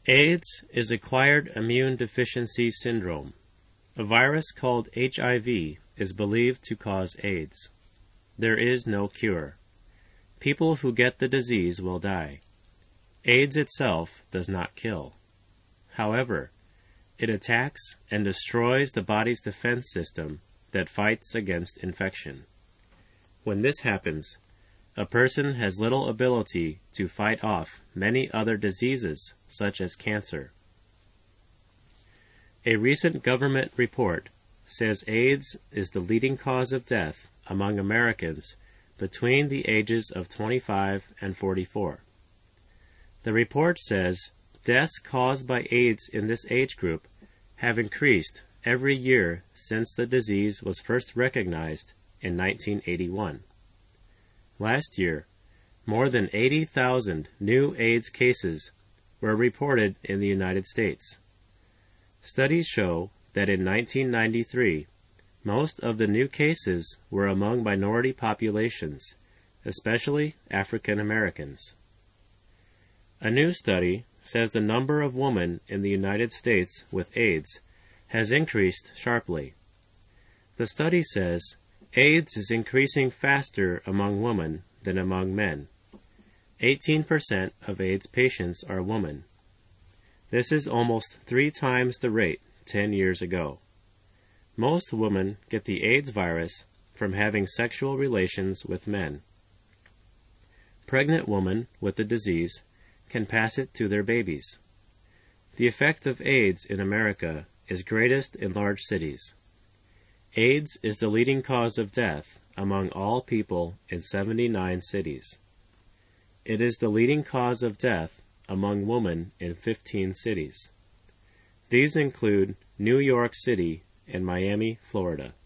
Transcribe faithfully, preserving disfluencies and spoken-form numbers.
AIDS is acquired immune deficiency syndrome. A virus called H I V is believed to cause AIDS. There is no cure. People who get the disease will die. AIDS itself does not kill. However, it attacks and destroys the body's defense system that fights against infection. When this happens, a person has little ability to fight off many other diseases, such as cancer. A recent government report says AIDS is the leading cause of death among Americans between the ages of twenty-five and forty-four. The report says deaths caused by AIDS in this age group have increased every year since the disease was first recognized in nineteen eighty-one. Last year, more than eighty thousand new AIDS cases were reported in the United States. Studies show that in nineteen ninety-three, most of the new cases were among minority populations, especially African Americans. A new study says the number of women in the United States with AIDS has increased sharply. The study says AIDS is increasing faster among women than among men. eighteen percent of AIDS patients are women. This is almost three times the rate ten years ago. Most women get the AIDS virus from having sexual relations with men. Pregnant women with the disease can pass it to their babies. The effect of AIDS in America is greatest in large cities. AIDS is the leading cause of death among all people in seventy-nine cities. It is the leading cause of death among women in fifteen cities. These include New York City and Miami, Florida.